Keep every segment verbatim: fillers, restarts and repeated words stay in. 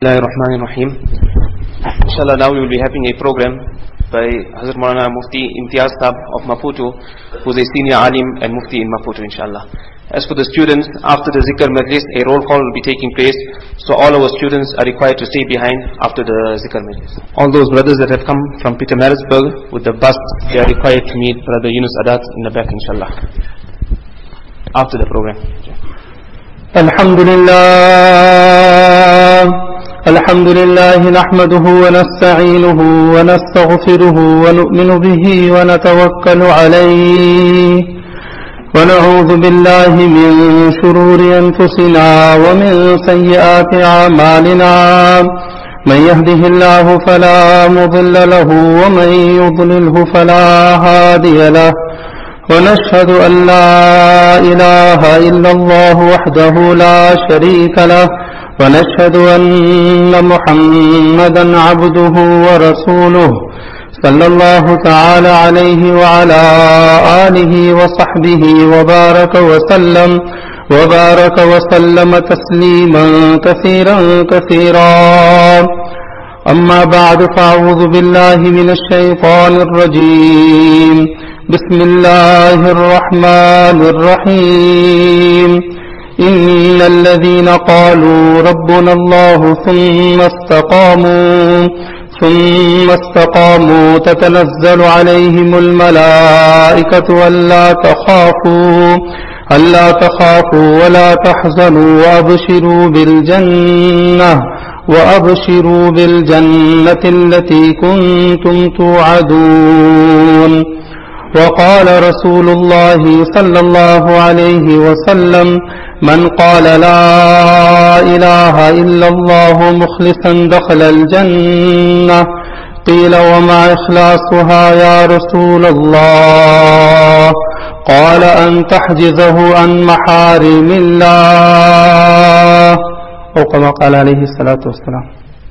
Bismillahirrahmanirrahim. Inshallah, now we will be having a program by Hazrat Maulana Mufti Imtiaz Sahab of Maputo, who is a senior alim and Mufti in Maputo, inshallah. As for the students, after the zikr majlis, a roll call will be taking place, so all our students are required to stay behind after the zikr majlis. All those brothers that have come from Peter Marisburg with the bus, they are required to meet Brother Yunus Adat in the back, inshallah, after the program. Alhamdulillah. الحمد لله نحمده ونستعينه ونستغفره ونؤمن به ونتوكل عليه ونعوذ بالله من شرور أنفسنا ومن سيئات أعمالنا من يهده الله فلا مضل له ومن يضلله فلا هادي له ونشهد أن لا إله إلا الله وحده لا شريك له ونشهد أن محمدا عبده ورسوله صلى الله تعالى عليه وعلى آله وصحبه وبارك وسلم وبارك وسلم تسليما كثيرا كثيرا أما بعد فأعوذ بالله من الشيطان الرجيم بسم الله الرحمن الرحيم إن الذين قالوا ربنا الله ثم استقاموا ثم استقاموا تتنزل عليهم الملائكة ألا تخافوا ألا تخافوا ولا تحزنوا وأبشروا بالجنة وأبشروا بالجنة التي كنتم توعدون وقال رسول الله صلى الله عليه وسلم من قال لا إله إلا الله مخلصا دخل الجنة قيل وما إخلاصها يا رسول الله قال أن تحجزه عن محارم الله أو كما قال عليه الصلاة والسلام.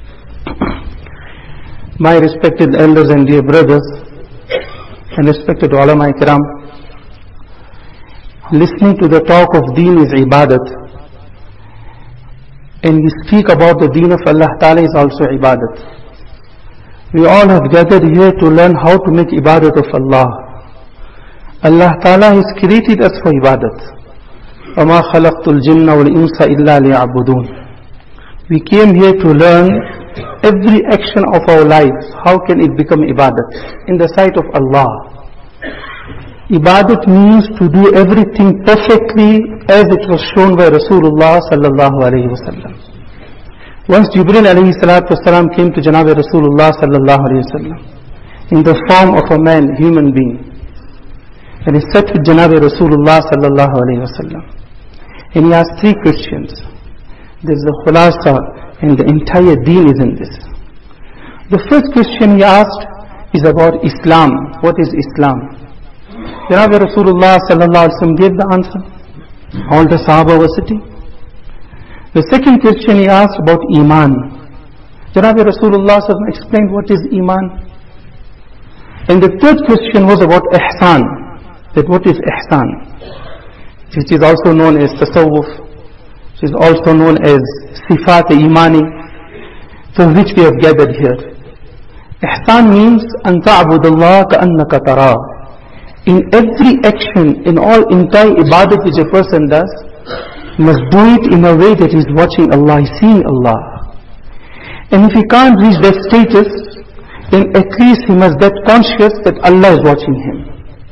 My respected elders and dear brothers and respected ulama ikram, listening to the talk of deen is ibadat, and we speak about the deen of Allah Ta'ala is also ibadat. We all have gathered here to learn how to make ibadat of Allah. Allah Ta'ala has created us for ibadat. وَمَا خَلَقْتُ الْجِنَّ وَالْإِنسَ إِلَّا لِيَعْبُدُونَ. We came here to learn every action of our lives, how can it become ibadat in the sight of Allah. Ibadat means to do everything perfectly as it was shown by Rasulullah sallallahu alayhi wa sallam. Once Jibreel alayhi salatu wasalam came to Janab Rasulullah sallallahu alayhi wa sallam in the form of a man, human being, and he sat with Janab Rasulullah sallallahu alayhi wa sallam, and he asked three questions. There's the khulasa, and the entire deen is in this. The first question he asked is about Islam. What is Islam? Janab Rasulullah sallallahu alaihi wasallam gave the answer. All the Sahaba were sitting. The second question he asked about Iman. Janab Rasulullah sallallahu alaihi wasallam explained what is Iman. And the third question was about Ihsan. That what is Ihsan? Which is also known as Tasawwuf. Which is also known as Sifat Imani, for which we have gathered here. Ihsan means an ta'budallah ka'annaka tara. In every action, in all entire ibadat which a person does, must do it in a way that he is watching Allah, he is seeing Allah. And if he can't reach that status, then at least he must get conscious that Allah is watching him.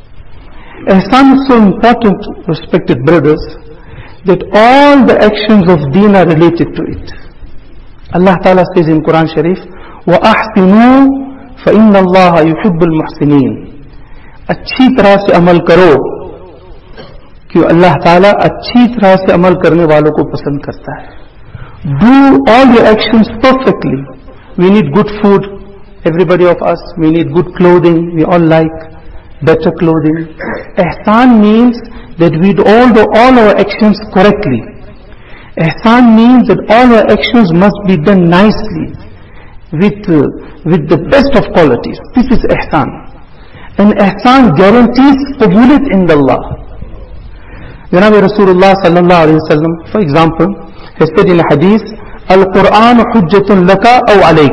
Ihsan is so important, respected brothers, that all the actions of deen are related to it. Allah Ta'ala says in Quran Sharif, وَأَحْسِنُوا فَإِنَّ اللَّهَ يُحِبُّ الْمُحْسِنِينَ. अच्छी तरह से अमल करो, क्यों अल्लाह ताला अच्छी तरह से अमल करने वालों को पसंद करता है. Do all your actions perfectly. We need good food, everybody of us. We need good clothing, we all like better clothing. Ihsan means that we do all, the, all our actions correctly. Ihsan means that all our actions must be done nicely, with, uh, with the best of qualities. This is Ihsan. And Ihsan guarantees qabulit in Allah. Janab Rasulullah sallallahu alayhi wa sallam, for example, has said in a hadith, Al-Quran hujjatun laka aw alayk.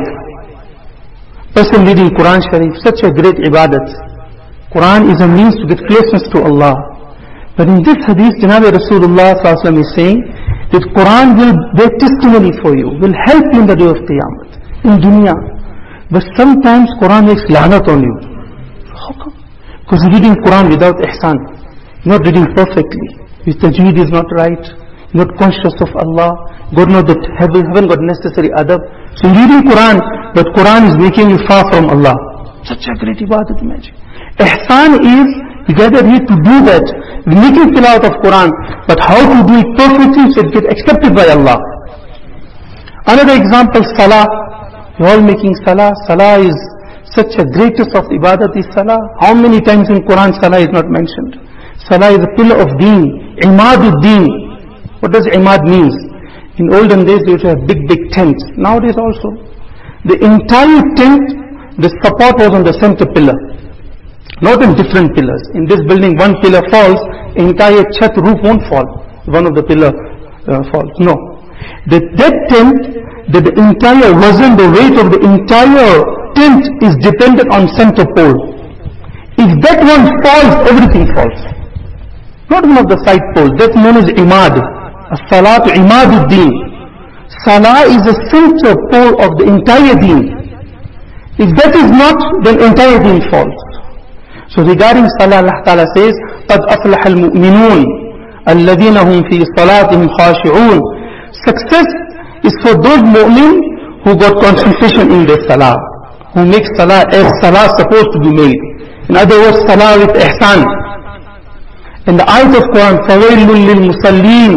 Person reading Quran Sharif, such a great ibadat. Quran is a means to get closeness to Allah. But in this hadith, Janab Rasulullah sallallahu alaihi wasallam is saying that Quran will bear testimony for you, will help you in the day of Qiyamah, in dunya. But sometimes Quran makes lanat on you. How come? Because reading Quran without ihsan, not reading perfectly, his tajweed is not right, not conscious of Allah, God knows that haven't, haven't got necessary adab. So reading Quran, but Quran is making you far from Allah. Such a great ibadat, imagine. Ihsan is, you gather here to do that, making tilawat of Quran, but how to do it perfectly so it get accepted by Allah. Another example, salah. You're all making salah. Salah is such a greatest of ibadat is salah. How many times in Quran salah is not mentioned? Salah is a pillar of deen. Imadud deen. What does imad mean? In olden days they used to have big big tents. Nowadays also. The entire tent, the support was on the center pillar. Not in different pillars. In this building one pillar falls, entire chat roof won't fall. One of the pillar uh, falls. No. The, that tent, that the entire wazn, the weight of the entire tent is dependent on center pole. If that one falls, everything falls. Not one of the side poles. That's known as imad. As-salatu imaduddin. Salah is the center pole of the entire deen. If that is not, then entire deen falls. So regarding salah, Allah Ta'ala says, قَدْ أَفْلَحَ الْمُؤْمِنُونَ الَّذِينَ هُمْ فِي صَلَاتِهِمْ خَاشِعُونَ. Success is for those mu'min who got concentration in their salah, who make salah as salah supposed to be made. In other words, salah with ihsan. In the ayat of Quran, فَوَيْلٌ لِلْمُصَلِّينَ.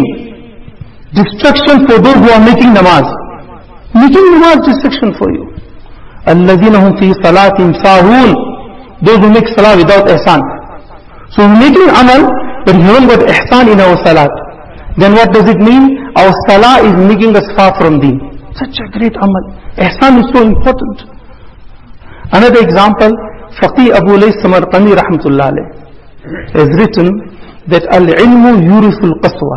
Destruction for those who are making namaz. Making namaz destruction for you. الَّذِينَ هُمْ فِي صَلَاتِهِمْ سَاهُونَ. Those who make salah without ihsan. So we're making amal, but we haven't got ihsan in our salat. Then what does it mean? Our salah is making us far from deen. Such a great amal. Ihsan is so important. Another example, Faqih Abu Lays Samarqandi rahmatullah alayh has written that al-ilmu yurisul qaswa.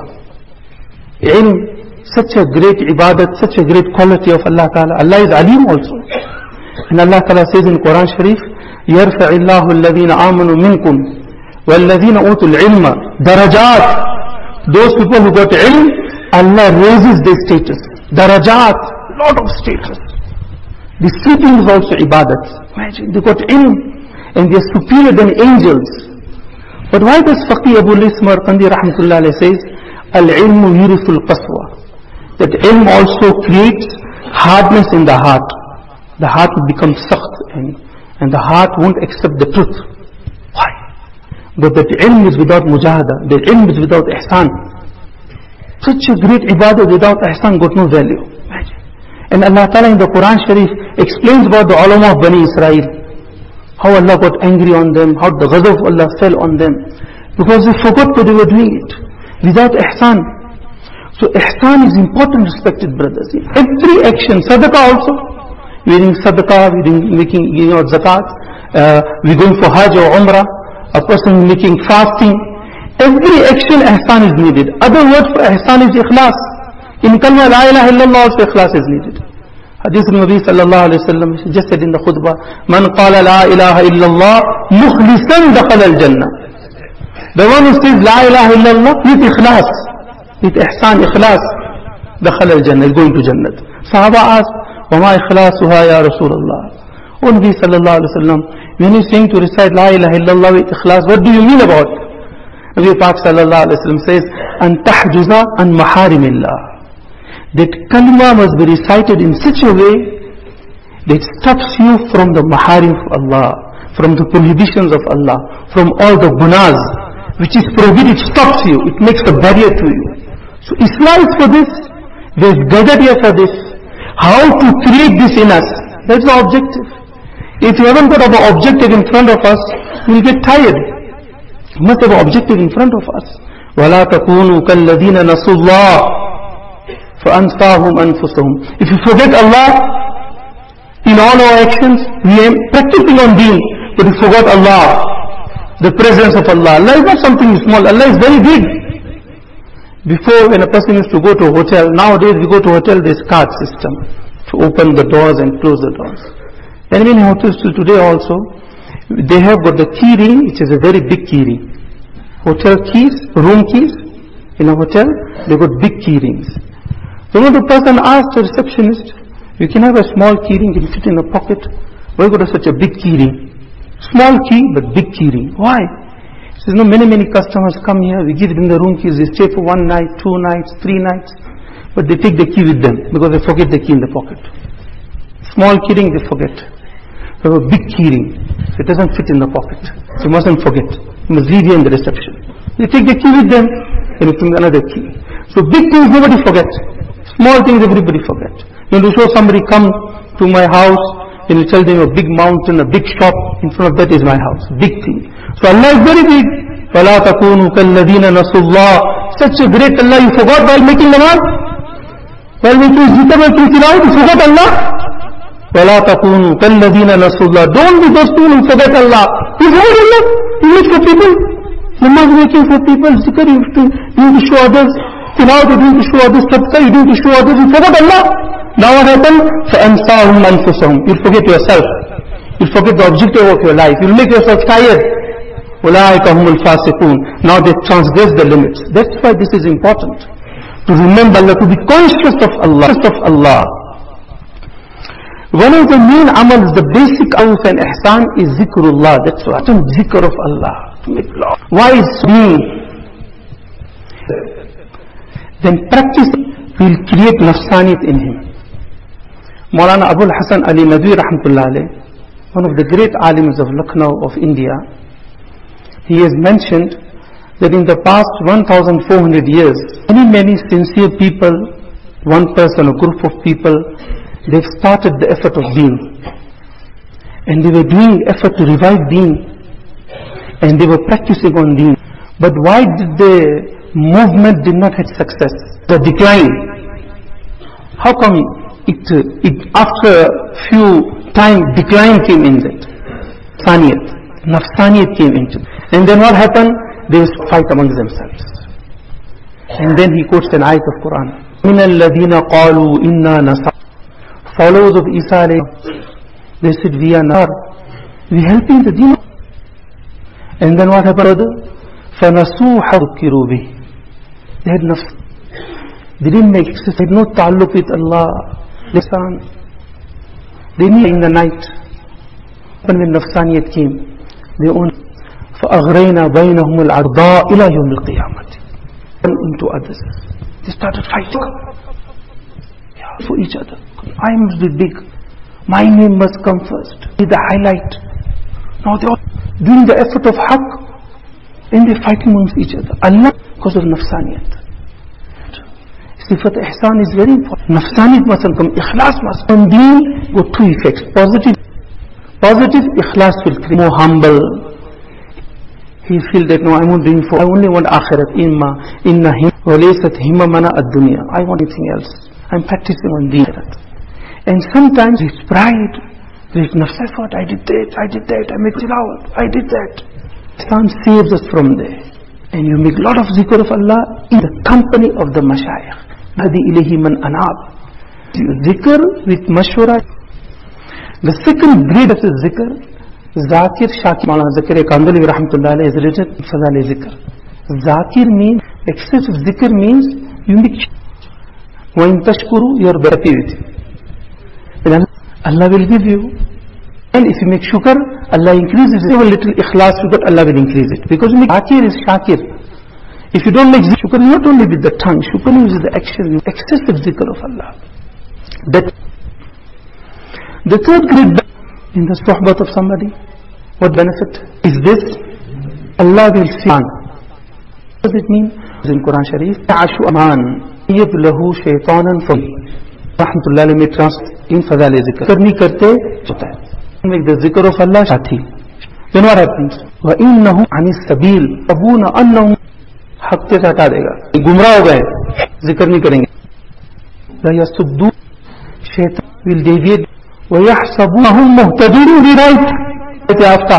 Ilm, such a great ibadat, such a great quality of Allah Ta'ala. Allah is alim also. And Allah Ta'ala says in Quran Sharif, يَرْفَعِ اللَّهُ الَّذِينَ آمَنُوا مِنْكُمْ وَالَّذِينَ أُوتُوا الْعِلْمَ darajat. Those people who got ilm, Allah raises their status. Darajat, lot of status. The sleeping is also ibadat. Imagine, they got ilm and they are superior than angels. But why does Faqih Abu Lays Samarqandi rahmatullah alayhi says, al-ilmu yurisul qaswa? That ilm also creates hardness in the heart. The heart will become sakht and, and the heart won't accept the truth. Why? But that ilm is without mujahada, the ilm is without ihsan. Such a great ibadah without ihsan got no value. Imagine. And Allah Ta'ala in the Quran Sharif explains about the ulama of Bani Israel. How Allah got angry on them, how the ghazab of Allah fell on them. Because they forgot what they were doing it. Without ihsan. So ihsan is important, respected brothers. Every action, sadaqah also. We're doing sadaqah, we're doing, making, you know, zakat. Uh, we're going for hajj or umrah. A person making fasting. Every action ihsan is needed. Other word for ihsan is ikhlas. In kalma la ilaha illallah also ikhlas is needed. Hadith Nabi sallallahu alayhi wa sallam just said in the khutbah, Man qala la ilaha illallah mukhlisan dakhala al-jannah. The one who says la ilaha illallah with ikhlas, with ihsan, ikhlas, dakhala al-jannah, is going to Jannat. Sahaba asked, وَمَا إِخْلَاسُهَا يَا رَسُولَ اللَّهِ. O Nabi sallallahu alayhi wa sallam, when you're saying to recite la ilaha illallah with ikhlas, what do you mean about it? Nabi Pak sallallahu alayhi wa sallam says, أَن تَحْجُزَ عَن مَحَارِمِ اللَّهِ. That kalima must be recited in such a way that stops you from the maharim of Allah, from the prohibitions of Allah, from all the gunas, which is prohibited, stops you. It makes a barrier to you. So Islam is for this. We've gathered here for this. How to create this in us? That's the objective. If you haven't got our objective in front of us, we'll get tired. We must have an objective in front of us. وَلَا تَكُونُوا كَالَّذِينَ نَسُوا اللَّهِ فَأَنْسَاهُمْ أَنفُسَهُمْ. If you forget Allah in all our actions, we are practicing on deen, but we forgot Allah, the presence of Allah. Allah is not something small. Allah is very big. Before, when a person used to go to a hotel, nowadays we go to a hotel, there's card system to open the doors and close the doors. And many hotels till today also, they have got the key ring, which is a very big key ring. Hotel keys, room keys, in a hotel, they got big key rings. So when the person asked the receptionist, you can have a small key ring, you can fit in a pocket. Why got such a big key ring? Small key, but big key ring. Why? He says, no, many, many customers come here, we give them the room keys, they stay for one night, two nights, three nights, but they take the key with them, because they forget the key in the pocket. Small key ring, they forget. They have a big key ring, so it doesn't fit in the pocket. So you mustn't forget. You must leave here in the reception. They take the key with them, and you bring another key. So big things nobody forgets. Small things everybody forgets. You know, to show somebody come to my house, and you tell them a big mountain, a big shop, in front of that is my house. Big thing. So Allah is very big. وَلَا تَكُونُوا كَالَّذِينَ نَسُوا اللَّهِ. Such a great Allah you forgot while making namaz? While making zikr, making tilawat, you forgot Allah? وَلَا تَكُونُوا كَالَّذِينَ نَسُوا اللَّهِ. Don't be those people who forget Allah. You forget Allah. You make for people. Namaz making for people. Zikr you do to show others. Tilawat you do to show others. Sadaqah you do to show others. You forget Allah. Now what happened? فَأَنْسَاهُمْ أَنفُسَهُمْ. You'll forget yourself. You'll forget the objective of your life. You'll make yourself tired. أُولَٰئِكَ هُمُ الْفَاسِقُونَ. Now they transgress the limits. That's why this is important. To remember Allah, to be conscious of Allah. Conscious of Allah. One of the main amals, the basic awf and ihsan is zikrullah. That's what. Zikr of Allah. To make love. Why is me? Then practice will create nafsaniyat in him. Maulana Abul Hasan Ali Nadwi rahmatullah alayh, one of the great alims of Lucknow of India, he has mentioned that in the past one thousand four hundred years, many, many sincere people, one person, a group of people, they've started the effort of deen. And they were doing effort to revive deen. And they were practicing on deen. But why did the movement did not have success? The decline. How come it, it after a few time decline came in that? Saniyat. Nafsaniyat came into it. And then what happened? They used to fight amongst themselves. And then he quotes an ayat of Quran. مِنَ الَّذِينَ قَالُوا إِنَّا نَصَارَى. Followers of Isa alayhi, they said, we are not. We are helping the deen. And then what happened? فَنَسُوا حَذُكِّرُوا بِهِ. They had nafs. They didn't make excess. They had no ta'alluq with Allah. Lisan. They knew in the night. When nafsaniyat came, they owned. فَأَغْرَيْنَا بَيْنَهُمُ الْعَرْضَاءِ إِلَى يَوْمِ الْقِيَامَةِ. Into others. They started fighting for each other. I must be big. My name must come first. Be the highlight. Now they are doing the effort of haqq and they fighting amongst each other. Allah, because of nafsaniyat. Sifat ihsan is very important. Nafsaniyat mustn't come. Ikhlas must come. Deen got two effects. Positive. Positive ikhlas will create more humble. He feel that no, I won't doing for. I only want akhirat. Imma inna him walaysat himma mana ad-dunya. I want anything else. I'm practicing on deen. And sometimes it's pride. There's nafs effort. I did that. I did that. I made tilawat. I did that. Islam saves us from there. And you make a lot of zikr of Allah in the company of the mashayikh. Hadi ilayhi man anab. Zikr with mashwara. The second grade of the zikr, Zakir Shakir. Maulana Zakir Kandali rahmatullah alayhi has written Fadal zikr. Zakir means, excessive zikr means you make. وَإِن تَشْكُرُوا, you are happy with it. And Allah will give you. And if you make shukr, Allah increases it. If you have a little ikhlas, you got Allah will increase it. Because you make shakir is shakir. If you don't make shukr, not only with the tongue, shukr is the action, excessive zikr of Allah. That the third grade in the suhbat of somebody, what benefit is this? Allah will see. What does it mean? In Quran Sharif, Ashu Aman. يَبْلَهُ شَيْطَانًا فَمِ Rahmatullah alayhi may translate in Fadal zikr. Karni karte chota hai. Make the zikr of Allah shathi. Then what happens? وَإِنَّهُ عَنِ السَّبِيلِ أَبُونَ أَنَّهُمْ حق سے ہٹا دے گا. گمراہ ہو گئے. ذکر نہیں کریں گے. لَيَصُدُّ شَيْطَانٌ will deviate. وَيَحْسَبُونَهُمْ مُهْتَدُونَ be right. Hidayat yafta.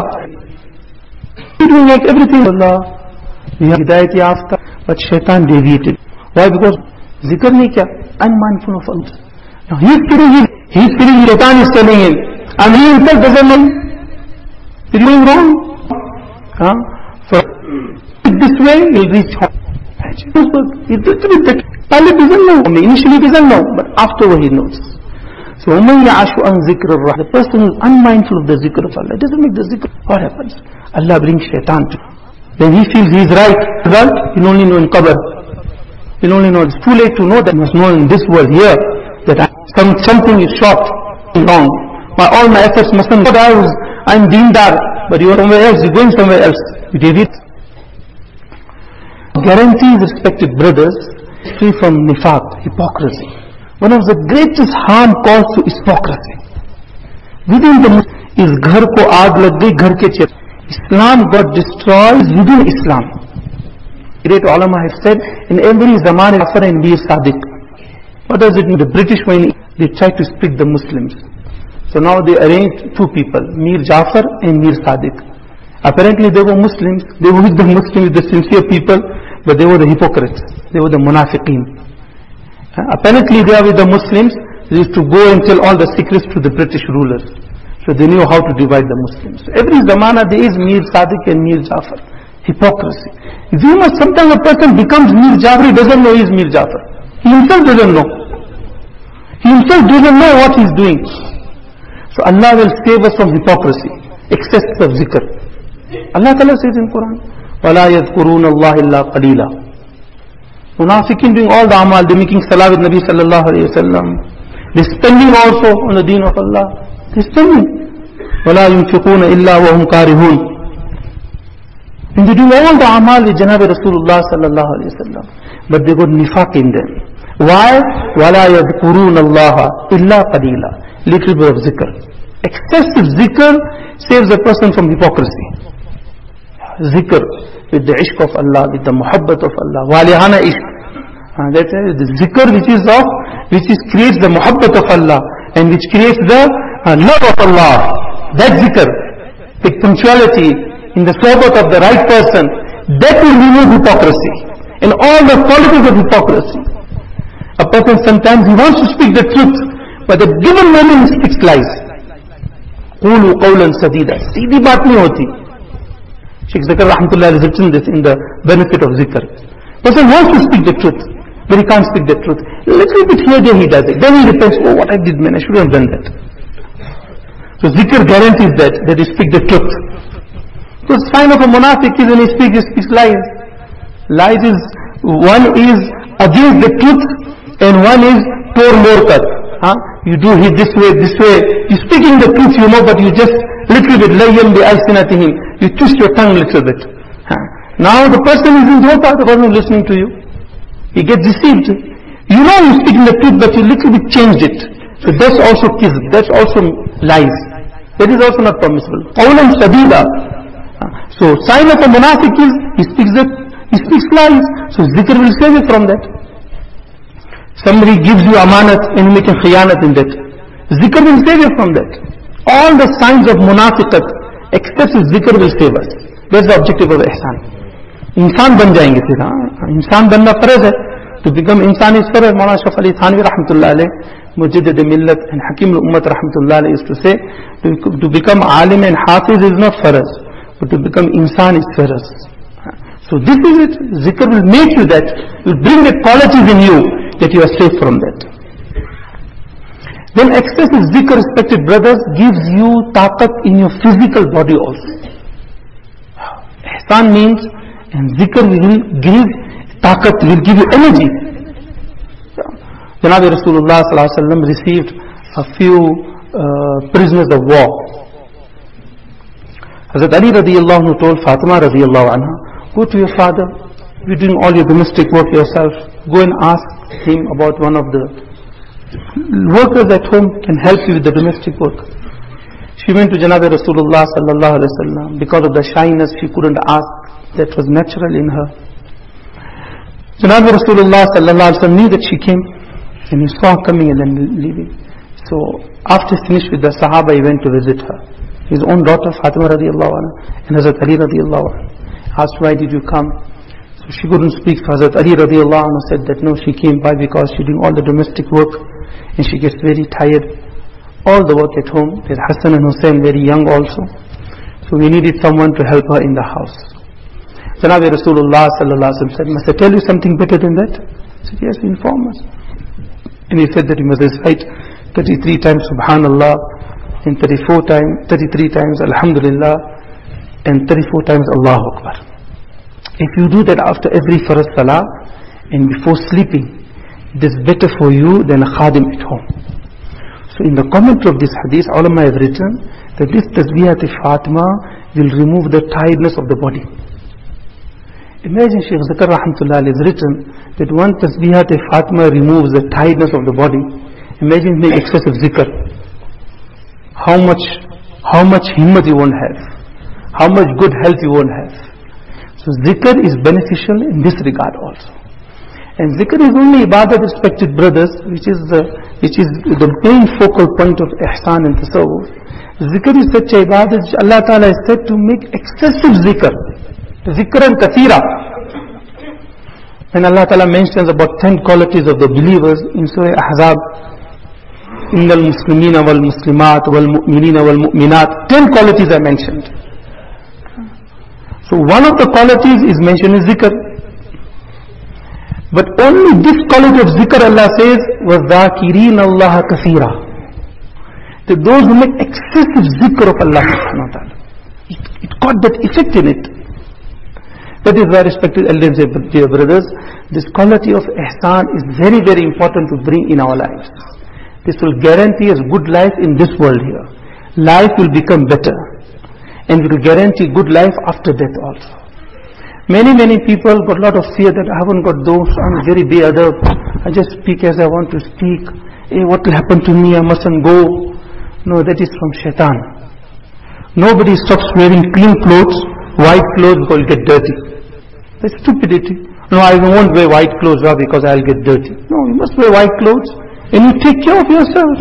He will make everything Allah. We are Hidayat yafta. But shaitan deviated. Why? Because zikr nahi kya, unmindful of Allah. Now he is feeling, he, he is feeling shaitan is telling him, and he himself doesn't know. He is doing wrong. Huh? So, this way he will reach home. He doesn't know. Initially he doesn't know, but afterward he knows. So, وَمَنْ يَعَشُ عَنْ ذِكْرِ الرَّحْمَنِ, the person who is unmindful of the zikr of Allah, doesn't make the zikr, what happens? Allah brings shaitan to him. Then he feels he is right. Result, he'll only know in qabr. He'll only know, it's too late to know that he must know in this world here, that I, some, something is short, wrong. My, all my efforts mustn't go out. I'm deendar, but you are somewhere else, you're going somewhere else. You did it. Guarantees, respected brothers, free from nifaq, hypocrisy. One of the greatest harm caused to hypocrisy within the Muslim is ghar ko aag lag gayi, ghar ke chir. Islam got destroyed within Islam. Great ulama have said, in every zaman Jafar and Mir Sadiq. What does it mean? The British, when they tried to split the Muslims, so now they arranged two people, Mir Jafar and Mir Sadiq. Apparently they were Muslims, they were with the Muslims, the sincere people, but they were the hypocrites, they were the munafiqeen. Uh, apparently they are with the Muslims, they used to go and tell all the secrets to the British rulers. So they knew how to divide the Muslims. So every zamana there is Mir Sadiq and Mir Jafar. Hypocrisy. You must, sometimes a person becomes Mir Jafar, he doesn't know he is Mir Jafar. He himself doesn't know. He himself doesn't know what he is doing. So Allah will save us from hypocrisy, excess of zikr. Allah Ta'ala says in Quran, وَلَا يَذْكُرُونَ اللَّهِ إِلَّا قَلِيلًا. Munafiqin doing all the amal, they're making salah with Nabi sallallahu alayhi wa sallam. They're spending also on the deen of Allah. They're spending. وَلَا يُنْفِقُونَ إِلَّا وَهُمْ كَارِهُونَ. And they do all the amal with Janab Rasulullah sallallahu alayhi wa sallam. But they got nifaq in them. Why? وَلَا يَذْكُرُونَ اللَّهَ إِلَّا قَلِيلًا. Little bit of zikr. Excessive zikr saves a person from hypocrisy. Zikr with the ishq of Allah, with the muhabbat of Allah, walihana ishq. Uh, that's uh, the zikr which is of, which is creates the muhabbat of Allah and which creates the uh, love of Allah. That zikr, with punctuality in the sohbat of the right person, that will remove hypocrisy and all the qualities of hypocrisy. A person sometimes he wants to speak the truth, but at given moment he speaks lies. قولوا قولا سديدا. सीधी बात नहीं होती. Sheikh Zakir Rahmatullah has written this in the benefit of zikr. Person wants to speak the truth, but he can't speak the truth. A little bit here, there he does it. Then he repents, oh what I did man, I should have done that. So zikr guarantees that, that he speaks the truth. So the sign of a munafiq is when he speaks, he speaks lies. Lies is, one is against the truth and one is tor morkat. Huh? You do it this way, this way. You speaking the truth, you know, but you just little bit layyam bi alsinatihim. You twist your tongue a little bit. Huh? Now the person is in dhoka, the person is listening to you. He gets deceived. You know you're speaking the truth, but you little bit changed it. So that's also kizb, that's also lies. That is also not permissible. Qawlan sadida. So sign of a munafiq is, he speaks the, he speaks lies. So zikr will save you from that. Somebody gives you amanat and you make a khiyanat in that. Zikr will save you from that. All the signs of munafiqat, except zikr will save us. That's the objective of ihsan. Insan ban jayenge fir. Insan banna farz hai. To become insan is farz. Maulana Ashraf Ali Thanvi rahmatullah alayh, Mujaddid millat and Hakim al-Ummat rahmatullah alayh used to say, to, to become alim and hafiz is not farz, but to become insan is farz. So this is it. Zikr will make you that, will bring the qualities in you that you are safe from that. Then excessive zikr, respected brothers, gives you taqat in your physical body also. Ihsan means, and zikr will give taqat, will give you energy. Janab Rasulullah sallallahu alaihi wasallam received a few uh, prisoners of war. Hazrat Ali radiyallahu anhu told Fatima radiyallahu anha, go to your father, you're doing all your domestic work yourself, go and ask him about one of the workers at home can help you with the domestic work. She went to Janab Rasulullah sallallahu alaihi wasallam. Because of the shyness, she couldn't ask. That was natural in her. Janab Rasulullah sallallahu alaihi wasallam knew that she came, and he saw her coming and then leaving. So after he finished with the Sahaba, he went to visit her. His own daughter Fatima radiallahu anha and Hazrat Ali radiallahu anha asked, why did you come? So she couldn't speak. Hazrat Ali radiallahu anhu said that no, she came by because she's doing all the domestic work and she gets very tired. All the work at home. There's Hassan and Hussein, very young also. So we needed someone to help her in the house. Janabi Rasulullah sallallahu alaihi wasallam said, must I tell you something better than that? I said, yes, inform us. And he said that you must recite thirty-three times Subhanallah, and thirty-four times, thirty-three times Alhamdulillah, and thirty-four times Allahu Akbar. If you do that after every Farz Salah and before sleeping, it is better for you than a khadim at home. So in the commentary of this hadith, ulama have written that this Tasbihat Fatima will remove the tiredness of the body. Imagine Shaykh Zakir Rahmatullah has written that one Tasbihat Fatima removes the tiredness of the body. Imagine make excessive zikr. How much, how much himmat you won't have. How much good health you won't have. So zikr is beneficial in this regard also. And zikr is only ibadat, respected brothers, which is the, which is the main focal point of ihsan and tasawwuf. Zikr is such a ibadat which Allah Ta'ala is said to make excessive zikr. Zikran kathira. When Allah Ta'ala mentions about ten qualities of the believers in Surah Ahzab, Innal Muslimina wal Muslimat wal Mu'minina wal Mu'minat, ten qualities are mentioned. So one of the qualities is mentioned is zikr. But only this quality of zikr Allah says, وَالذَّاكِرِينَ اللَّهَ كَثِيرًا. That those who make excessive zikr of Allah subhanahu wa ta'ala. It, it got that effect in it. That is why, respected elders and dear brothers, this quality of ihsan is very very important to bring in our lives. This will guarantee us good life in this world here. Life will become better. And it will guarantee good life after death also. Many, many people got a lot of fear that I haven't got those, I'm very beadab, I just speak as I want to speak. Hey, what will happen to me? I mustn't go. No, that is from shaitan. Nobody stops wearing clean clothes, white clothes because you'll get dirty. That's stupidity. No, I won't wear white clothes because I'll get dirty. No, you must wear white clothes and you take care of yourself.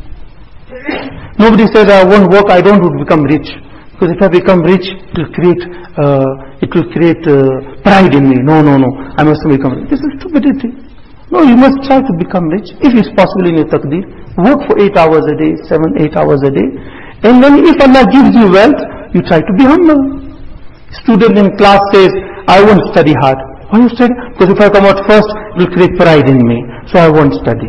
Nobody says I won't work, I don't want to become rich. Because if I become rich, it will create, uh, it will create uh, pride in me. No, no, no, I must become rich. This is stupidity. No, you must try to become rich. If it's possible in your taqdeer, work for eight hours a day, seven, eight hours a day. And then if Allah gives you wealth, you try to be humble. Student in class says, I won't study hard. Why you study? Because if I come out first, it will create pride in me. So I won't study.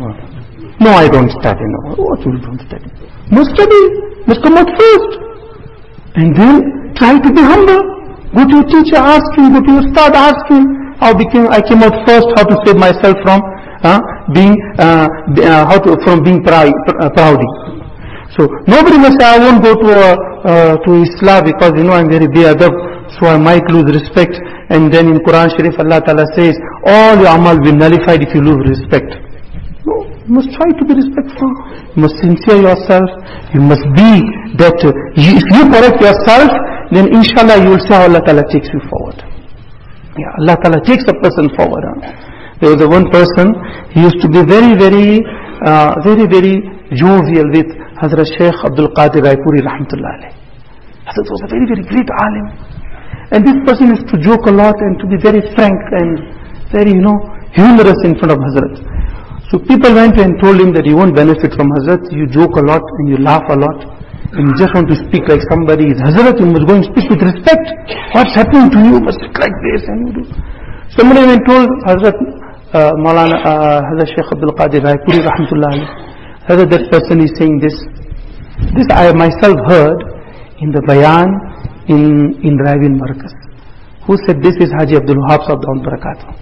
No, I don't study. No, what will you don't study? Must study. Must come out first. And then try to be humble. Go to your teacher, ask him. Go to your ustad, ask him. How became I came out first? How to save myself from uh, being uh, uh, how to from being pride, uh, proudy. So nobody must say I won't go to uh, uh, to Islam because you know I'm very beadab, so I might lose respect. And then in Quran Sharif Allah Ta'ala says all your amal will be nullified if you lose respect. No, you must try to be respectful. You must sincere yourself. You must be that. Uh, you, if you correct yourself, then inshallah you will see how Allah Ta'ala takes you forward. Yeah, Allah Ta'ala takes a person forward. Huh? There was a one person, he used to be very, very, uh, very, very jovial with Hazrat Shaykh Abdul Qadir Raipuri Rahmatullah alayhi. Hazrat was a very, very great alim. And this person used to joke a lot and to be very frank and very, you know, humorous in front of Hazrat. So people went and told him that you won't benefit from Hazrat, you joke a lot and you laugh a lot and you just want to speak like somebody is Hazrat, you must go and speak with respect. What's happening to you? You must speak like this and you do. Somebody went and told Hazrat uh, Maulana, uh, Hazrat Shaykh Abdul Qadir Raipuri Rahmatullah alayhi, Hazrat, that person is saying this. This I myself heard in the bayan in, in Raivin Markaz. Who said this is Haji Abdul Wahab Sahab Dawn Barakatuh.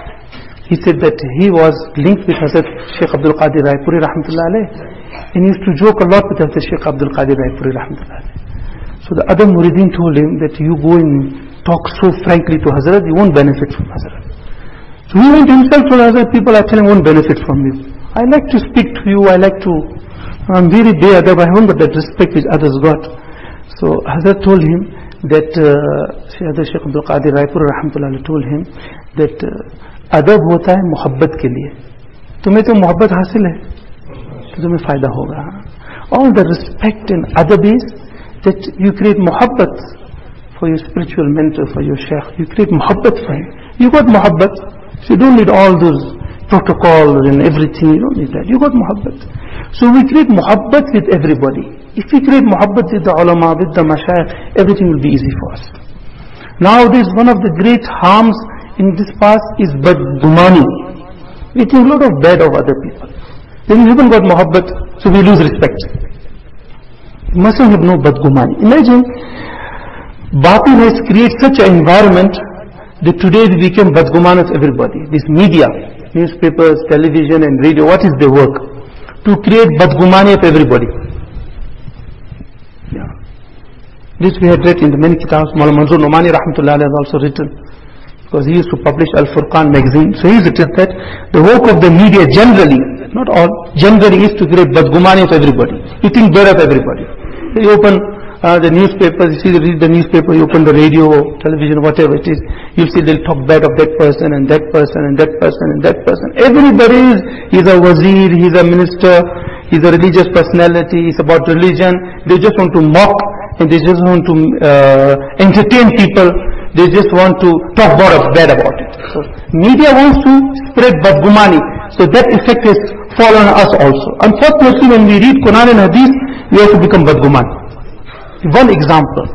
He said that he was linked with Hazrat Shaykh Abdul Qadir Raipuri Rahmatullah alayhi, and he used to joke a lot with Hazrat Shaykh Abdul Qadir Raipuri Rahmatullah alayhi. So the other Muridin told him that you go and talk so frankly to Hazrat, you won't benefit from Hazrat. So he went himself to Hazrat, people are telling won't benefit from you. I like to speak to you, I like to, I'm very beadab, I haven't got that respect which others got. So Hazrat told him that, uh, Hazrat Shaykh Abdul Qadir Raipuri Rahmatullah alayhi told him that, uh, अदब होता है मोहब्बत के लिए तुम्हें तो मोहब्बत हासिल है तो तुम्हें फायदा होगा all the respect and adab is that you create mohabbat for your spiritual mentor, for your shaykh. You create mohabbat for him. You got muhabbat. So you don't need all those protocols and everything. You don't need that. You got muhabbat. So we create muhabbat with everybody. If we create muhabbat with the ulama, with the mashayikh, everything will be easy for us. Nowadays, one of the great harms in this past is badgumani. We think a lot of bad of other people. Then we haven't got muhabbat, so we lose respect. You mustn't have no badgumani. Imagine, batil has created such an environment that today we become badguman of everybody. This media, newspapers, television and radio, what is their work? To create badgumani of everybody. Yeah. This we had read in the many kitabs. Maulana Manzoor Nomani rahmatullah has also written, because he used to publish Al-Furqan magazine. So he has written that the work of the media generally, not all, generally is to create badgumani of everybody. You think bad of everybody. You open uh, the newspapers, you see, you read the newspaper, you open the radio, television, whatever it is, you'll see they'll talk bad of that person and that person and that person and that person. Everybody is, he's a wazir, he's a minister, he's a religious personality, he's about religion. They just want to mock and they just want to uh, entertain people. They just want to talk bad about it. So media wants to spread badgumani. So that effect has fallen on us also. Unfortunately, when we read Quran and Hadith, we have to become badguman. One example.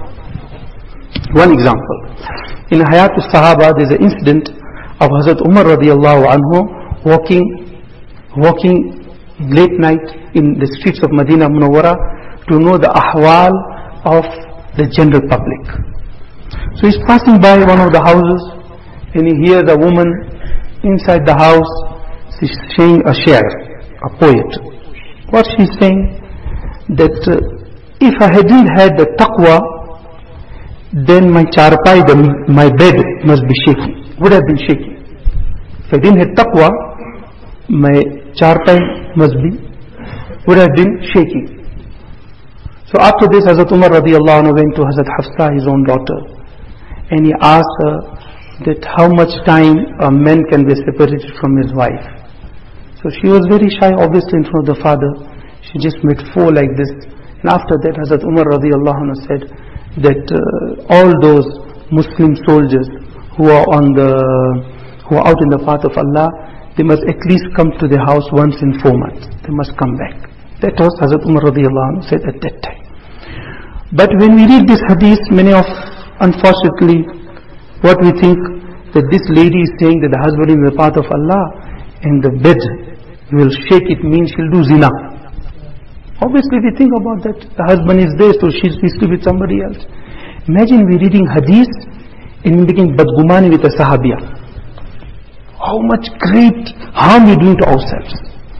One example. In Hayatul Sahaba, there is an incident of Hazrat Umar radiallahu anhu walking, walking late night in the streets of Medina Munawwara to know the ahwal of the general public. So he's passing by one of the houses and he hears a woman inside the house. She's saying a shair, a poet. What she's saying? That uh, if I hadn't had the taqwa, then my charpai, the, my bed must be shaky. Would have been shaky. If I didn't have taqwa, my charpai must be, would have been shaky. So after this, Hazrat Umar radiallahu anhu went to Hazrat Hafsa, his own daughter, and he asked her that how much time a man can be separated from his wife. So she was very shy, obviously, in front of the father. She just made four like this. And after that, Hazrat Umar radiallahu anhu said that uh, all those Muslim soldiers who are on the, who are out in the path of Allah, they must at least come to the house once in four months. They must come back. That was Hazrat Umar radiallahu anhu said at that time. But when we read this hadith, many of, unfortunately, what we think that this lady is saying that the husband is in the path of Allah and the bed will shake, it means she'll do zina. Obviously we think about that. The husband is there, so she's sleeping with somebody else. Imagine we reading hadith and making badgumani with a sahabiya. How much great harm we're doing to ourselves.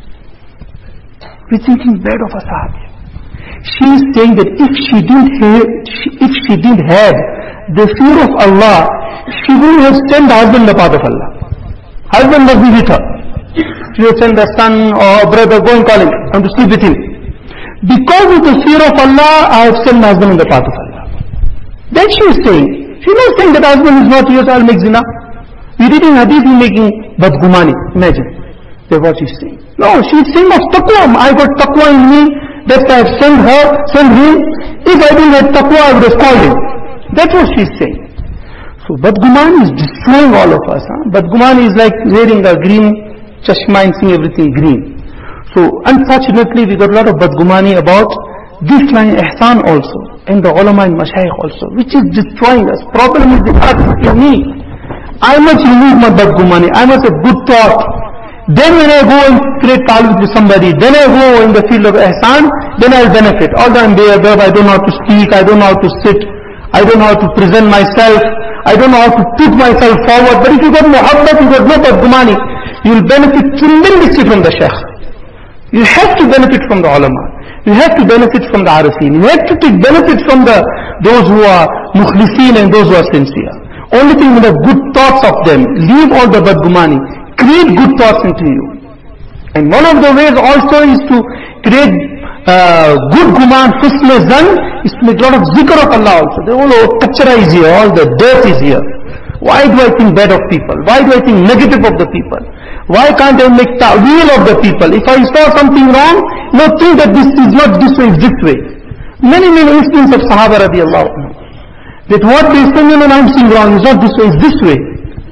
We're thinking bad of a sahabiya. She is saying that if she didn't have, if she didn't have the fear of Allah, she wouldn't have sent the husband in the path of Allah. Husband must be with her. She would send the son or brother, go and call him, I want to sleep with him. Because of the fear of Allah, I have sent my husband in the path of Allah. That she is saying. She is not saying that husband is not yours, I'll make zina. You're reading hadith, you're making badgumani. Imagine. That's what she's saying. No, she's saying of taqwa. I got taqwa in me. That's why I've sent her, sent him. If I didn't have taqwa, I would have called him. That's what she's saying. So badgumani is destroying all of us. Huh? Badgumani is like wearing a green chashma and seeing everything green. So unfortunately we got a lot of badgumani about this line ihsan also, and the ulama and mashayikh also, which is destroying us. Problem is the us, in me. I must remove my badgumani. I must have good thought. Then when I go and create taluk with somebody, then I go in the field of ihsan, then I will benefit. Although I am there, I don't know how to speak, I don't know how to sit, I don't know how to present myself, I don't know how to put myself forward. But if you got muhabbat, you got no badgumani, you will benefit tremendously from the shaykh. You have to benefit from the ulama. You have to benefit from the arifin. You have to take benefit from the those who are mukhlisin and those who are sincere. Only thing with the good thoughts of them. Leave all the badgumani. Create good thoughts into you. And one of the ways also is to create uh, good guman, husn zan, is to make a lot of zikr of Allah also. The whole kachra is here, all the dirt is here. Why do I think bad of people? Why do I think negative of the people? Why can't I make ta'weel of the people? If I saw something wrong, no, think that this is not this way, it's this way. Many, many instances of Sahaba radiallahu anhu. That what they say, no, no, I'm seeing wrong, it's not this way, it's this way. Yeah.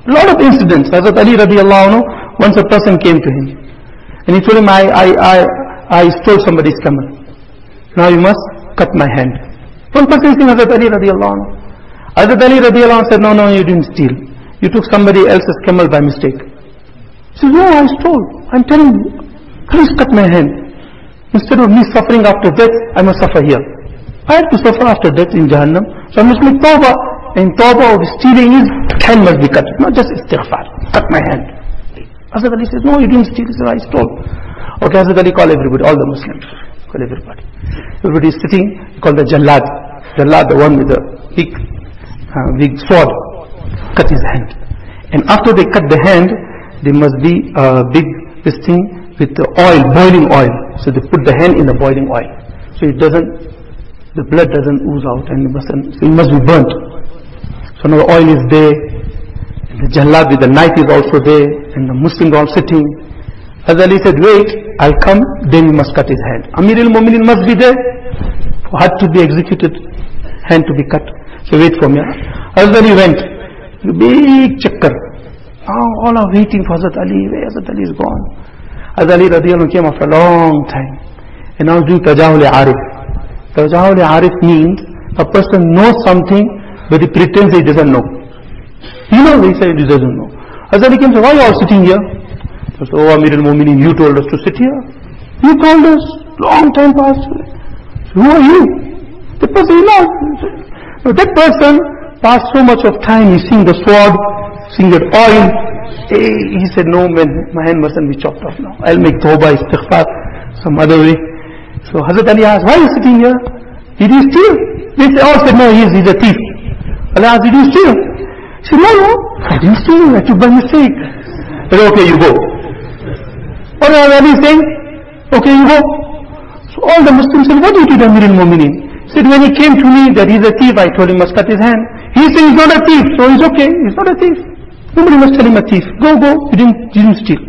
A lot of incidents. Hazrat Ali radiallahu anhu, once a person came to him and he told him, I, I, I, I stole somebody's camel. Now you must cut my hand. One person is saying, Hazrat Ali radiallahu anhu. Hazrat Ali radiallahu anhu said, no, no, you didn't steal. You took somebody else's camel by mistake. He said, no, I stole. I'm telling you. Please cut my hand. Instead of me suffering after death, I must suffer here. I have to suffer after death in Jahannam. So I must make tawbah. And tawbah of stealing is, hand must be cut. Not just istighfar. Cut my hand. Hazrat Ali says, no, you didn't steal. He said, I stole. Okay, Hazrat Ali call everybody, all the Muslims. Call everybody. Everybody is sitting. He called the Jallad. Jallad, the one with the big, uh, big sword. Cut his hand. And after they cut the hand, there must be a big, this thing, with the oil, boiling oil. So they put the hand in the boiling oil. So it doesn't, the blood doesn't ooze out and it mustn't, so it must be burnt. So now the oil is there, and the Jallad with the knife is also there, and the Muslims are all sitting. Hazrat Ali said, wait, I'll come, then you must cut his hand. Amir al-Mu'minin must be there, for had to be executed, hand to be cut. So wait for me. Hazrat Ali went, big chakkar. Now all are waiting for Hazrat Ali, where Hazrat Ali is gone. Hazrat Ali radiallahu anhu came after a long time. And now do Tajahul Arif. Tajahul Arif means a person knows something but he pretends he doesn't know. He knows, he said he doesn't know. Hazrat Ali came and said, why are you all sitting here? He said, oh Amir al-Mu'minin, you told us to sit here. You told us, long time passed. So, who are you? The person he knows. So that person passed so much of time, he's seeing the sword, seeing that oil. He said, no man, my hand mustn't be chopped off now. I'll make tawbah, istighfar, some other way. So Hazrat Ali asked, why are you sitting here? Did you steal? They all said, no, he's, he's a thief. Allah asked, did you steal? He said, no, no, I didn't steal, I took by mistake. He said, okay, you go. What are Ali saying? Okay, you go. So all the Muslims said, what did you do, Amir al-Mu'minin? He said, when he came to me that he's a thief, I told him must cut his hand. He said he's not a thief, so he's okay, he's not a thief. Nobody must tell him a thief. Go, go, you didn't, you didn't steal.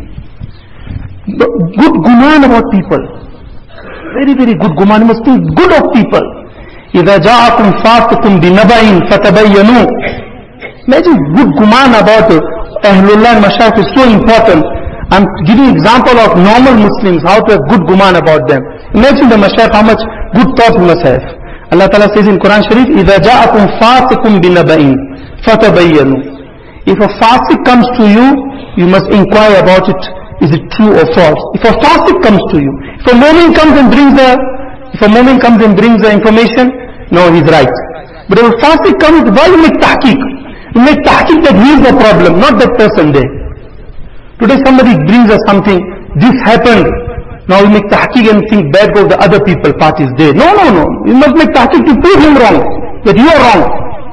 Good guman about people. Very, very good guman. You must think good of people. إِذَا جَاءَكُمْ فَاسِقٌ بِنَبَإٍ فَتَبَيَّنُوا. Imagine good guman about Ahlullah and Mashayikh is so important. I'm giving example of normal Muslims, how to have good guman about them. Imagine the Mashayikh, how much good thoughts we must have. Allah Ta'ala says in Quran Sharif, إِذَا جَاءَكُمْ فَاسِقٌ بِنَبَإٍ فَتَبَيَّنُوا. If a fasik comes to you, you must inquire about it. Is it true or false? If a fasik comes to you, if a mu'min comes and brings the, if a mu'min comes and brings the information, no, he's right. But if a fasik comes, why you make tahqiq? You make tahqiq that he is the problem, not that person there. Today somebody brings us something, this happened. Now we make tahqiq and think bad of the other people, parties there. No, no, no. You must make tahqiq to prove him wrong, that you are wrong.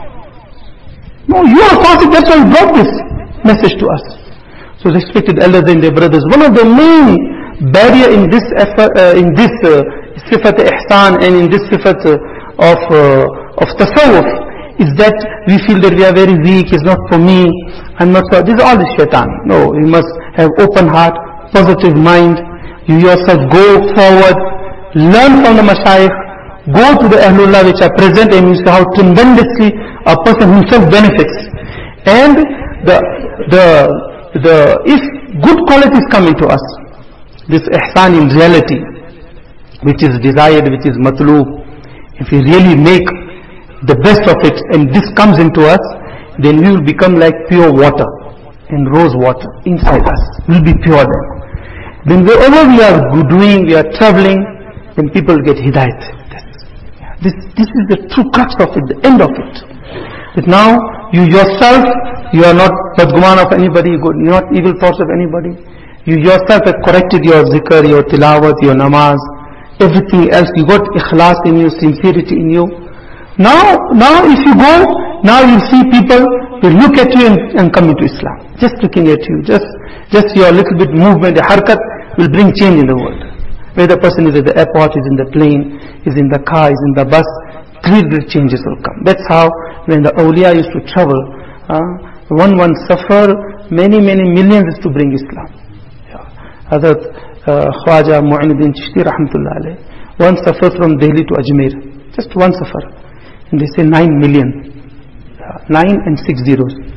No, you are fasik, that's why you brought this message to us. So respected elders and their brothers, one of the main barrier in this effort, uh, in this uh, sifat ihsan and in this sifat uh, of uh, of tasawwuf is that we feel that we are very weak, it's not for me, I'm not for, this is all the shaitan. No, you must have open heart, positive mind, you yourself go forward, learn from the mashayikh, go to the Ahlullah which are present and you see how tremendously a person himself benefits. And the, the, the, if good qualities come into us, this ihsan in reality, which is desired, which is matloob, if we really make the best of it and this comes into us, then we will become like pure water and rose water inside us. We will be pure then. Then wherever we are doing, we are traveling, then people get hidayat. This, this is the true crux of it, the end of it. That now, you yourself, you are not badguman of anybody, you are not evil thoughts of anybody. You yourself have corrected your zikr, your tilawat, your namaz, everything else. You got ikhlas in you, sincerity in you. Now, now if you go, now you see people, they look at you and, and come into Islam. Just looking at you, just, just your little bit movement, the harkat will bring change in the world. Whether the person is at the airport, is in the plane, is in the car, is in the bus, great changes will come. That's how when the awliya used to travel, uh, one one suffer, many many millions is to bring Islam. Hazrat uh, Khwaja Mu'inuddin Chishti rahmatullah alayh, one suffer from Delhi to Ajmer, just one suffer, and they say nine million, uh, nine and six zeros.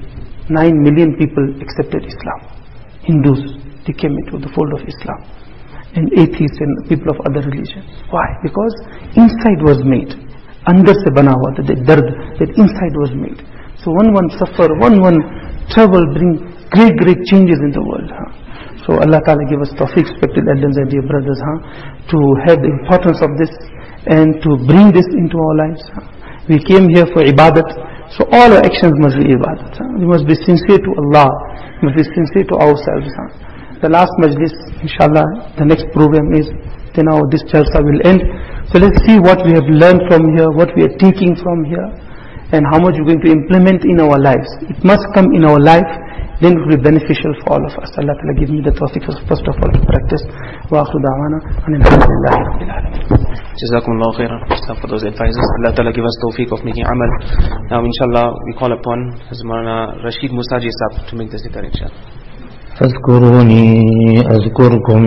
nine million people accepted Islam. Hindus, they came into the fold of Islam. And atheists and people of other religions. Why? Because inside was made. Andar se bana hua tha, that dard, that inside was made. So one one suffer, one one trouble bring great, great changes in the world. Huh? So Allah Ta'ala give us tawfiq, respected elders and dear brothers, huh? to have the importance of this and to bring this into our lives. Huh? We came here for ibadat, so all our actions must be ibadat. Huh? We must be sincere to Allah, we must be sincere to ourselves. Huh? The last majlis, inshallah, the next program is, then our this jalsa will end. So let's see what we have learned from here, what we are taking from here, and how much we're going to implement in our lives. It must come in our life, then it will be beneficial for all of us. Allah Ta'ala give me the tawfiq first of all to practice. Wa akhiru da'wana alhamdulillahi rabbil alamin. Jazakumullahu khairan for those advices. Allah Ta'ala give us tawfiq of making amal. Now inshallah we call upon Hazrat Rashid Musaji Sahab to make the zikr inshallah. फ़ज़्कुरूनी अज़्कुरकुम,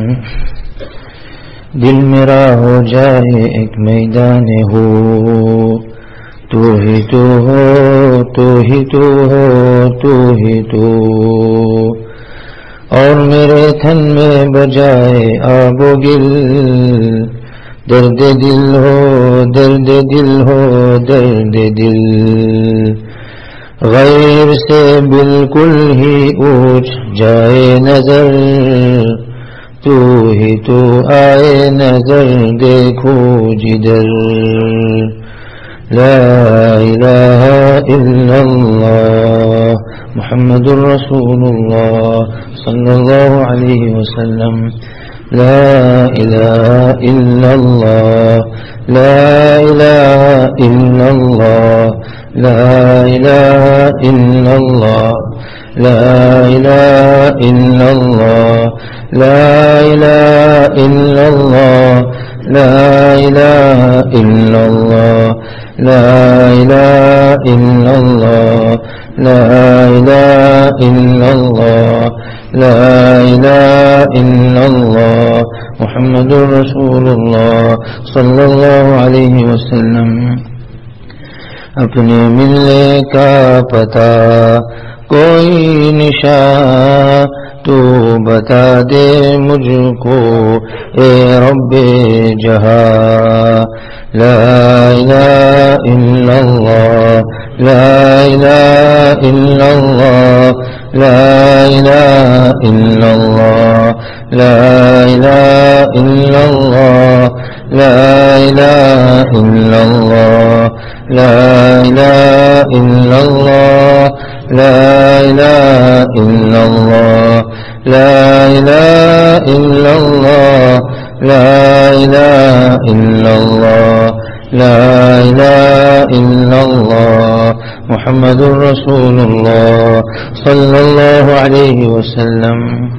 दिल मेरा हो जाए एक मैदान हो, तू ही तो हो, तू ही तो हो, तू ही तो, और मेरे थन में बजाए आबो गिल, दर्द दिल हो, दर्द दिल हो, दर्द दिल, गैर से बिल्कुल ही ऊंच जाए नजर, तू ही तो आए नजर देखो जिधर, ला इलाहा इल्लल्लाह मुहम्मदुर रसूलुल्लाह सल्लल्लाहु अलैहि वसल्लम, ला इलाहा इल्लल्लाह, ला इलाहा इल्लल्लाह, لا إله إلا الله، لا إله إلا الله، لا إله إلا الله، لا إله إلا الله، لا إله إلا الله، لا إله إلا الله، لا إله إلا الله محمد رسول الله صلى الله عليه وسلم. अपने मिलने का पता कोई निशान तू बता दे मुझको ए रब्बे जहां, ला इलाहा इल्लल्लाह, ला इलाहा इल्लल्लाह, ला इलाहा इल्लल्लाह, ला इलाहा इल्लल्लाह, ला इलाहा इल्लल्लाह, ला इलाहा इल्लल्लाह, ला इलाहा इल्लल्लाह, ला इलाहा इल्लल्लाह, ला इलाहा इल्लल्लाह, ला इलाहा इल्लल्लाह मुहम्मदुर रसूलुल्लाह सल्लल्लाहु अलैहि वसल्लम.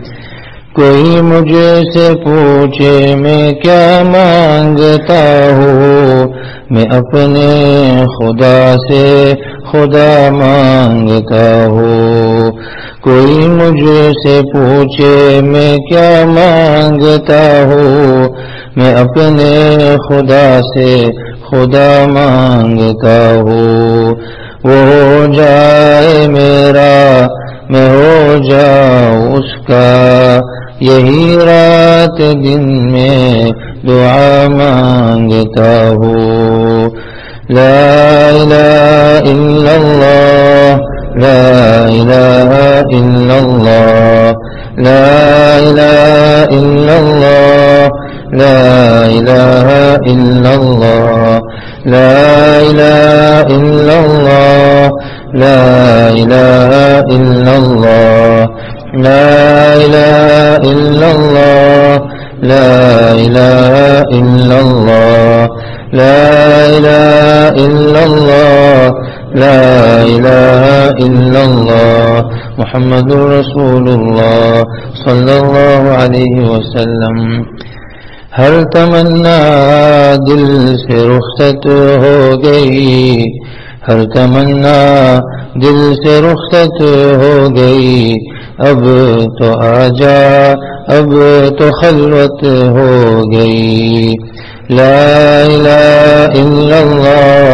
कोई मुझसे पूछे मैं क्या मांगता हूँ, मैं अपने खुदा से खुदा मांगता हूँ. कोई मुझसे पूछे मैं क्या मांगता हूँ, मैं अपने खुदा से खुदा मांगता हूँ. वो हो जाए मेरा, मैं हो जाऊँ उसका, यही रात दिन में दुआ मांगता हूँ. ला इलाहा इल्लल्लाह, ला इलाहा इल्लल्लाह, ला इलाहा इल्लल्लाह, ला इलाहा इल्लल्लाह, ला इलाहा इल्लल्लाह, ला इलाहा इल्लल्लाह, لا إله إلا الله، لا إله إلا الله، لا إله إلا الله، لا إله إلا الله محمد رسول الله صلى الله عليه وسلم. हर तमन्ना दिल से रुखसत हो गई, हर तमन्ना दिल से रुखसत हो गई, अब तो आजा अब तो खलवत हो गई. ला इलाहा इल्लल्लाह,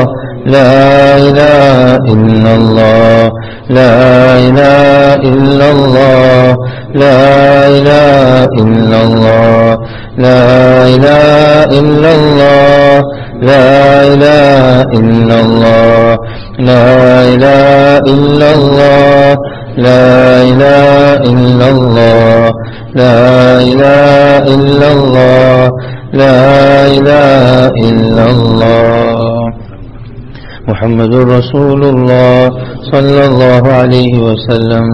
لا إله إلا الله لا إله إلا الله لا إله إلا الله لا إله إلا الله لا إله إلا الله لا إله إلا الله لا إله إلا الله لا إله إلا الله لا إله إلا الله محمد رسول الله صلى الله عليه وسلم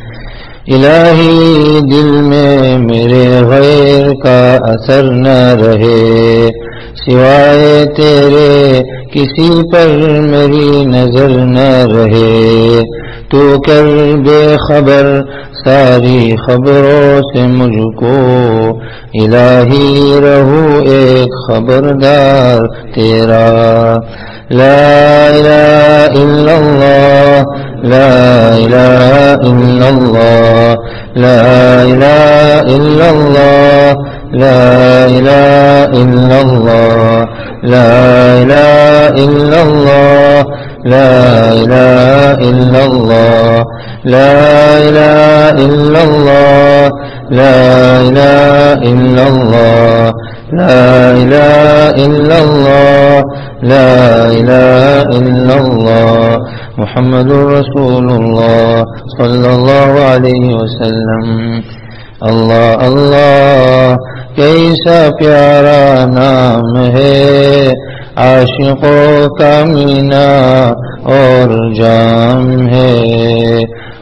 الہی دل میں میرے غیر کا اثر نہ رہے سوائے تیرے کسی پر میری نظر نہ رہے تو کر بے خبر ساری خبروں سے مجھ کو الہی رہو ایک خبردار تیرا لا الہ الا اللہ لا الہ الا اللہ لا الہ الا اللہ لا الہ الا اللہ لا الہ الا اللہ لا الہ الا اللہ لا الہ الا اللہ لا الہ الا اللہ لا الہ الا اللہ لا الہ الا اللہ محمد رسول اللہ صلی اللہ علیہ وسلم اللہ اللہ کیسا پیارا نام ہے عاشقوں کا مینا اور جام ہے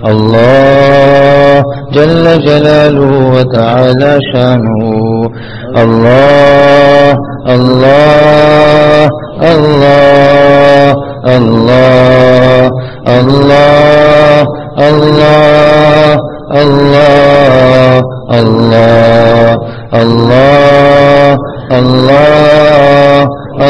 اللہ جل جلالہ و تعالی شانہ اللہ اللہ اللہ اللہ اللہ اللہ اللہ اللہ اللہ اللہ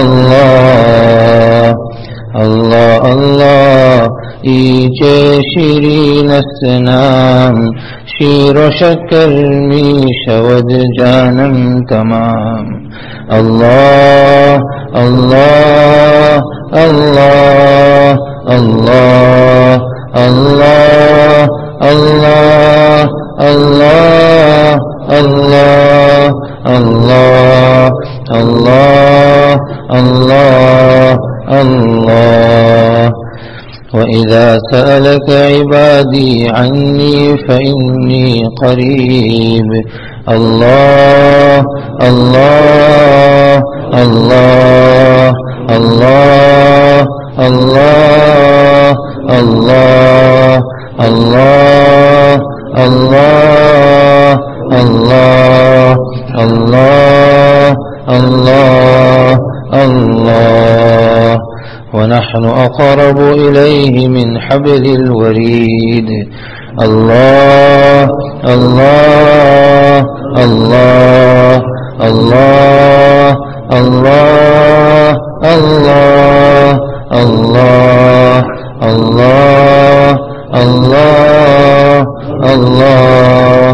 اللہ اللہ اللہ ایچے شیرین السنام شیر و شکر می شود جانم تمام اللہ اللہ اللہ اللہ اللہ اللہ اللہ اللہ اللہ اللہ اللہ اللہ وإذا سألك عبادي عني فإني قريب الله الله الله الله الله الله الله الله الله الله الله الله ونحن أقرب إليه من حبل الوريد الله الله الله الله الله الله الله الله الله الله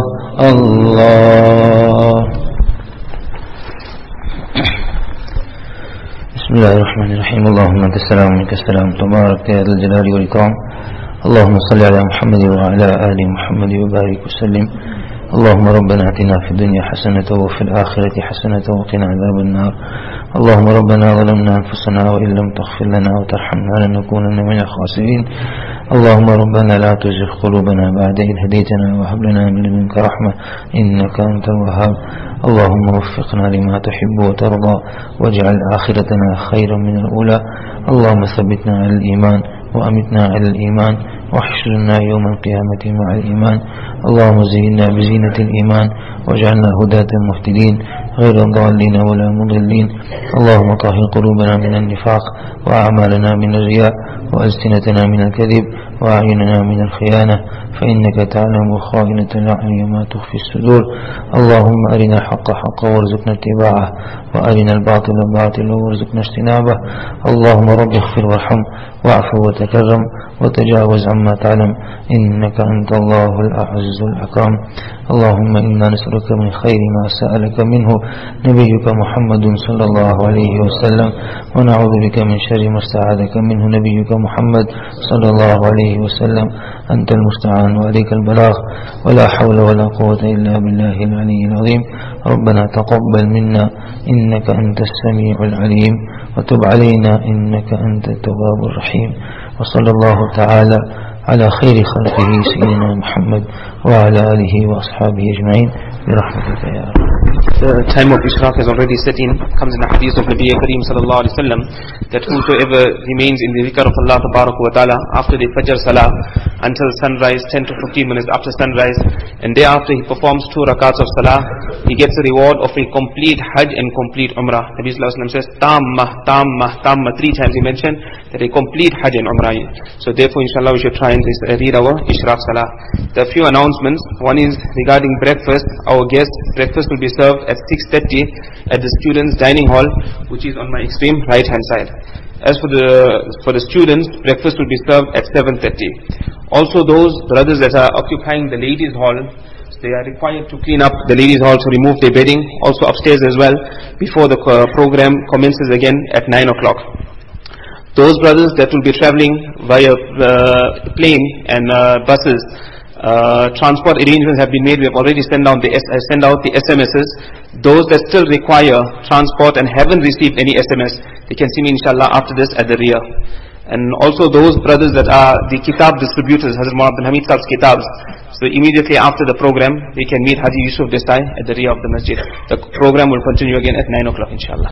الله بسم الله الرحمن الرحيم اللهم انت السلام ومنك السلام تبارك يا ذا الجلال والإكرام اللهم صل على محمد وعلى آل محمد وبارك وسلم اللهم ربنا اتنا في الدنيا حسنة وفي الآخرة حسنة وقنا عذاب النار اللهم ربنا ظلمنا أنفسنا وإن لم تغفر لنا وترحمنا لنكونن من الخاسرين اللهم ربنا لا تزغ قلوبنا بعد إذ هديتنا وهب لنا من لدنك رحمة إنك أنت الوهاب اللهم وفقنا لما تحب وترضى واجعل آخرتنا خيرا من الأولى اللهم ثبتنا على الإيمان وأمتنا على الإيمان واحشرنا يوم القيامة مع الإيمان اللهم زينا بزينة الإيمان واجعلنا هداة مهتدين غير ضالين ولا مضلين اللهم طهر قلوبنا من النفاق وأعمالنا من الرياء وألسنتنا من الكذب وأعيننا من الخيانة فإنك تعلم خائنة الأعين وما تخفي الصدور اللهم أرنا الحق حقا وارزقنا اتباعه وأرنا الباطل باطلا وارزقنا اجتنابه اللهم رب اغفر وارحم واعف وتكرم وتجاوز عما تعلم إنك أنت الله الأعز الأكرم اللهم إنا نسألك من خير ما سألك منه نبيك محمد صلى الله عليه وسلم ونعوذ بك من شر ما استعاذك منه نبيك محمد صلى الله عليه وسلم أنت المستعان وعليك البلاغ ولا حول ولا قوة إلا بالله العلي العظيم ربنا تقبل منا إنك أنت السميع العليم وتب علينا إنك أنت التواب الرحيم وصلى الله تعالى على خير خلقه سيدنا محمد وعلى آله وأصحابه أجمعين برحمتك يا رب. The time of Ishraq has already set in. It comes in the hadith of Nabi Kareem sallallahu alaihi wasallam that whosoever remains in the zikr of Allah wa ta'ala after the Fajr Salah until sunrise, ten to fifteen minutes after sunrise, and thereafter he performs two rakats of Salah, he gets a reward of a complete Hajj and complete Umrah. Nabi sallallahu alaihi wasallam says Tammah, Tammah, Tammah. Three times he mentioned that a complete Hajj and Umrah. So therefore inshallah we should try and read our Ishraq Salah. There are a few announcements. One is regarding breakfast. Our guest breakfast will be served at six thirty at the students' dining hall, which is on my extreme right hand side. As for the for the students, breakfast will be served at seven thirty. Also those brothers that are occupying the ladies' hall, they are required to clean up the ladies' hall, to remove their bedding, also upstairs as well, before the uh, program commences again at nine o'clock. Those brothers that will be travelling via uh, plane and uh, buses, Uh, transport arrangements have been made. We have already sent out the uh, send out the S M Ses. Those that still require transport and haven't received any S M S, they can see me inshallah after this at the rear. And also those brothers that are the kitab distributors, Hazrat Muhammad bin Hamid Sahib's kitabs. So immediately after the program, we can meet Haji Yusuf Desai at the rear of the masjid. The program will continue again at nine o'clock inshallah.